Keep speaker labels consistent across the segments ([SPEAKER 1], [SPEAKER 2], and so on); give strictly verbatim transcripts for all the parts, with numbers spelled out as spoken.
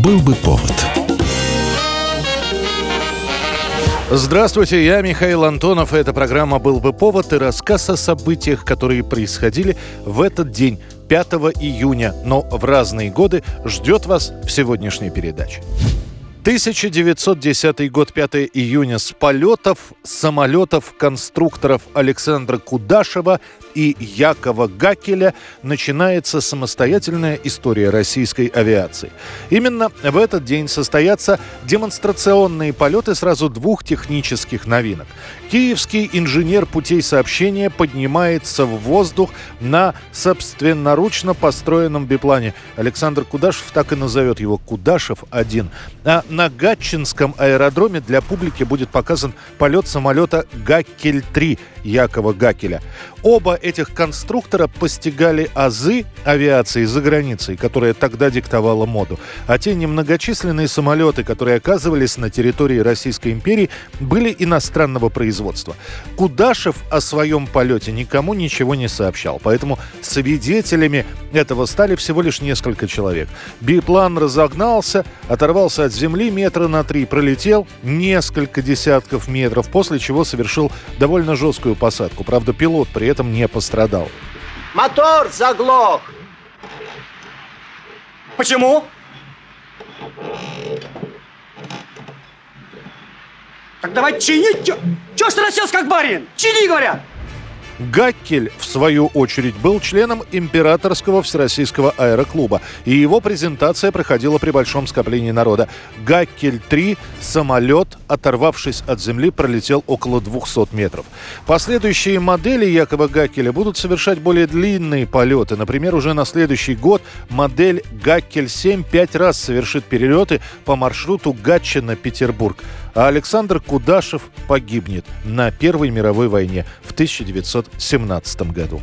[SPEAKER 1] Был бы повод.
[SPEAKER 2] Здравствуйте, я Михаил Антонов, и эта программа «Был бы повод» и рассказ о событиях, которые происходили в этот день, пятого июня, но в разные годы, ждет вас в сегодняшней передаче. тысяча девятьсот десятый год, пятого июня. С полетов самолетов конструкторов Александра Кудашева и Якова Гакеля начинается самостоятельная история российской авиации. Именно в этот день состоятся демонстрационные полеты сразу двух технических новинок. Киевский инженер путей сообщения поднимается в воздух на собственноручно построенном биплане. Александр Кудашев так и назовет его Кудашев-один. А на Гатчинском аэродроме для публики будет показан полет самолета Гаккель-три Якова Гакеля. Оба этих конструктора постигали азы авиации за границей, которая тогда диктовала моду. А те немногочисленные самолеты, которые оказывались на территории Российской империи, были иностранного производства. Кудашев о своем полете никому ничего не сообщал, поэтому свидетелями этого стали всего лишь несколько человек. Биплан разогнался, оторвался от земли метра на три, пролетел несколько десятков метров, после чего совершил довольно жесткую посадку. Правда, пилот при этом не пострадал.
[SPEAKER 3] Мотор заглох.
[SPEAKER 4] Почему? Так давай чинить. Чё, чё ж ты расселся как барин? Чини, говорят.
[SPEAKER 2] Гаккель, в свою очередь, был членом Императорского Всероссийского аэроклуба, и его презентация проходила при большом скоплении народа. Гаккель-три, самолет, оторвавшись от земли, пролетел около двухсот метров. Последующие модели Якова Гакеля будут совершать более длинные полеты. Например, уже на следующий год модель Гаккель-семь пять раз совершит перелеты по маршруту Гатчина-Петербург. А Александр Кудашев погибнет на Первой мировой войне в тысяча девятьсот семнадцатом году.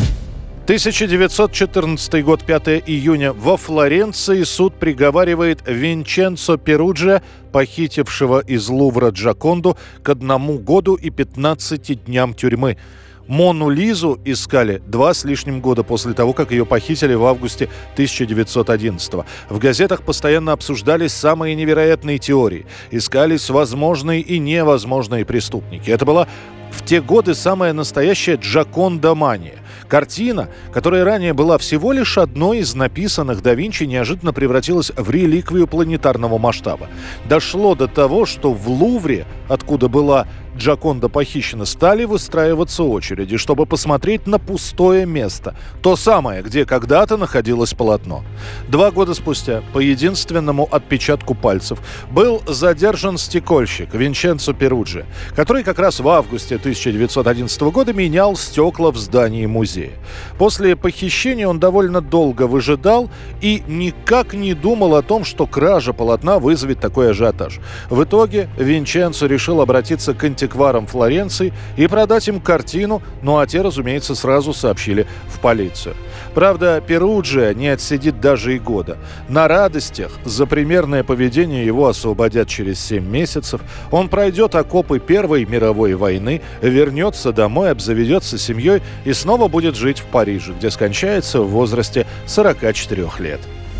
[SPEAKER 2] тысяча девятьсот четырнадцатый год, пятого июня. Во Флоренции суд приговаривает Винченцо Перуджиа, похитившего из Лувра Джоконду, к одному году и пятнадцати дням тюрьмы. Мону Лизу искали два с лишним года после того, как ее похитили в августе тысяча девятьсот одиннадцатого. В газетах постоянно обсуждались самые невероятные теории. Искались возможные и невозможные преступники. Это была в те годы самая настоящая Джоконда-мания. Картина, которая ранее была всего лишь одной из написанных да Винчи, неожиданно превратилась в реликвию планетарного масштаба. Дошло до того, что в Лувре, откуда была Джоконда похищена, стали выстраиваться очереди, чтобы посмотреть на пустое место. То самое, где когда-то находилось полотно. Два года спустя, по единственному отпечатку пальцев, был задержан стекольщик Винченцо Перуджиа, который как раз в августе тысяча девятьсот одиннадцатого года менял стекла в здании музея. После похищения он довольно долго выжидал и никак не думал о том, что кража полотна вызовет такой ажиотаж. В итоге Винченцо решил обратиться к антикварам Флоренции и продать им картину, ну а те, разумеется, сразу сообщили в полицию. Правда, Перуджиа не отсидит даже и года. На радостях за примерное поведение его освободят через семь месяцев. Он пройдет окопы Первой мировой войны, вернется домой, обзаведется семьей и снова будет жить в Париже, где скончается в возрасте сорока четырёх лет.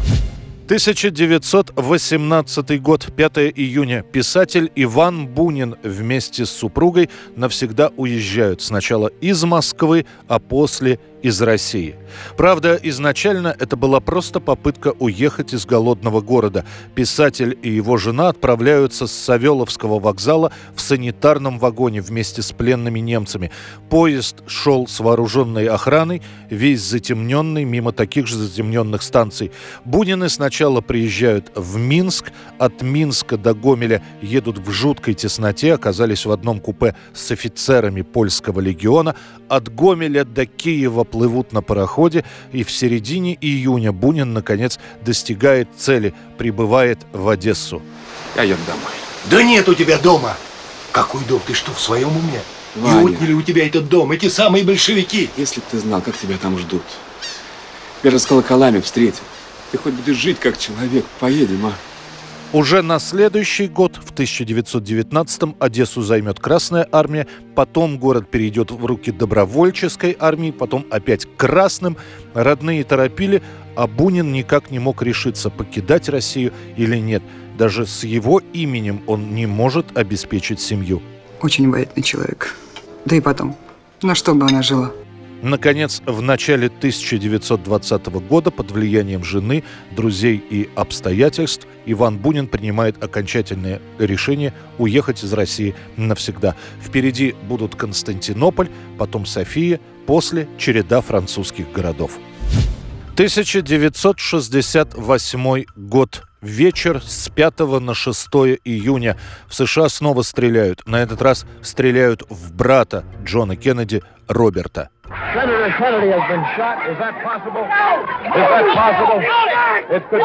[SPEAKER 2] тысяча девятьсот восемнадцатый год, пятого июня. Писатель Иван Бунин вместе с супругой навсегда уезжают сначала из Москвы, а после из России. Правда, изначально это была просто попытка уехать из голодного города. Писатель и его жена отправляются с Савеловского вокзала в санитарном вагоне вместе с пленными немцами. Поезд шел с вооруженной охраной, весь затемненный, мимо таких же затемненных станций. Бунины сначала приезжают в Минск, от Минска до Гомеля едут в жуткой тесноте, оказались в одном купе с офицерами польского легиона. От Гомеля до Киева плывут на пароходе, и в середине июня Бунин, наконец, достигает цели, прибывает в Одессу.
[SPEAKER 5] Пойдем домой.
[SPEAKER 6] Да нет у тебя дома! Какой дом? Ты что, в своем уме?
[SPEAKER 5] Ваня.
[SPEAKER 6] И отняли у тебя этот дом, эти самые большевики!
[SPEAKER 5] Если б ты знал, как тебя там ждут. Тебя же с колоколами встретят. Ты хоть будешь жить как человек. Поедем, а?
[SPEAKER 2] Уже на следующий год, в тысяча девятьсот девятнадцатом, Одессу займет Красная армия, потом город перейдет в руки добровольческой армии, потом опять к красным. Родные торопили, а Бунин никак не мог решиться, покидать Россию или нет. Даже с его именем он не может обеспечить семью.
[SPEAKER 1] Очень обаятельный человек. Да и потом, на что бы она жила?
[SPEAKER 2] Наконец, в начале тысяча девятьсот двадцатого года под влиянием жены, друзей и обстоятельств Иван Бунин принимает окончательное решение уехать из России навсегда. Впереди будут Константинополь, потом София, после череда французских городов. тысяча девятьсот шестьдесят восьмой год. Вечер с пятого на шестое июня. В США снова стреляют. На этот раз стреляют в брата Джона Кеннеди, Роберта.
[SPEAKER 7] Senator Kennedy has been shot. Is that possible? Is that possible? It could.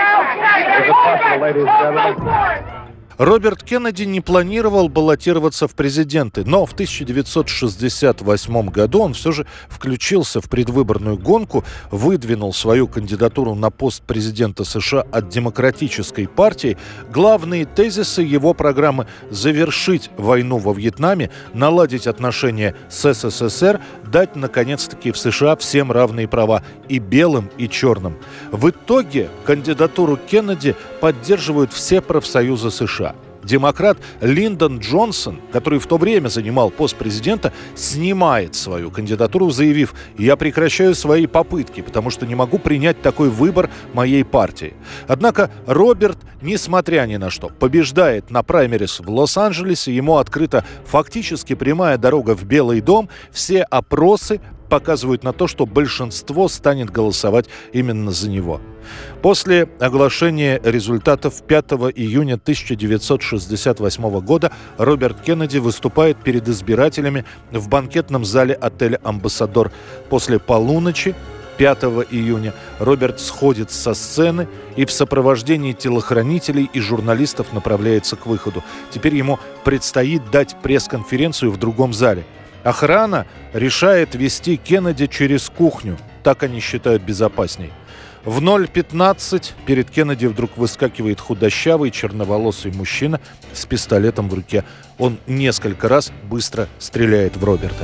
[SPEAKER 7] Is it possible, ladies and gentlemen?
[SPEAKER 2] Роберт Кеннеди не планировал баллотироваться в президенты, но в тысяча девятьсот шестьдесят восьмом году он все же включился в предвыборную гонку, выдвинул свою кандидатуру на пост президента США от Демократической партии. Главные тезисы его программы – завершить войну во Вьетнаме, наладить отношения с СССР, дать, наконец-таки, в США всем равные права – и белым, и черным. В итоге кандидатуру Кеннеди поддерживают все профсоюзы США. Демократ Линдон Джонсон, который в то время занимал пост президента, снимает свою кандидатуру, заявив: «Я прекращаю свои попытки, потому что не могу принять такой выбор моей партии». Однако Роберт, несмотря ни на что, побеждает на праймерис в Лос-Анджелесе, ему открыта фактически прямая дорога в Белый дом, все опросы показывают на то, что большинство станет голосовать именно за него. После оглашения результатов пятого июня тысяча девятьсот шестьдесят восьмого года Роберт Кеннеди выступает перед избирателями в банкетном зале отеля «Амбассадор». После полуночи пятого июня Роберт сходит со сцены и в сопровождении телохранителей и журналистов направляется к выходу. Теперь ему предстоит дать пресс-конференцию в другом зале. Охрана решает вести Кеннеди через кухню. Так они считают безопасней. В ноль пятнадцать перед Кеннеди вдруг выскакивает худощавый черноволосый мужчина с пистолетом в руке. Он несколько раз быстро стреляет в Роберта.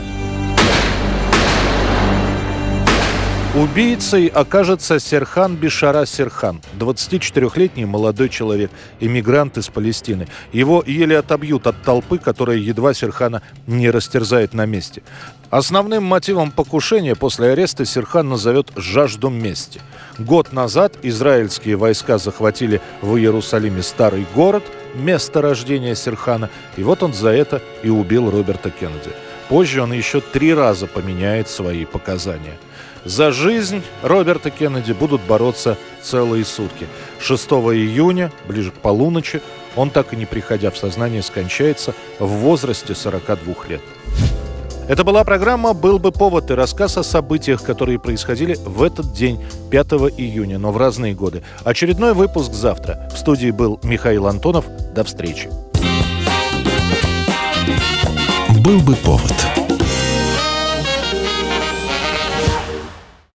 [SPEAKER 2] Убийцей окажется Серхан Бишара Серхан, двадцатичетырехлетний молодой человек, эмигрант из Палестины. Его еле отобьют от толпы, которая едва Серхана не растерзает на месте. Основным мотивом покушения после ареста Серхан назовет жажду мести. Год назад израильские войска захватили в Иерусалиме старый город, место рождения Серхана, и вот он за это и убил Роберта Кеннеди. Позже он еще три раза поменяет свои показания. За жизнь Роберта Кеннеди будут бороться целые сутки. шестого июня, ближе к полуночи, он, так и не приходя в сознание, скончается в возрасте сорока двух лет. Это была программа «Был бы повод» и рассказ о событиях, которые происходили в этот день, пятого июня, но в разные годы. Очередной выпуск завтра. В студии был Михаил Антонов. До встречи.
[SPEAKER 8] «Был бы повод».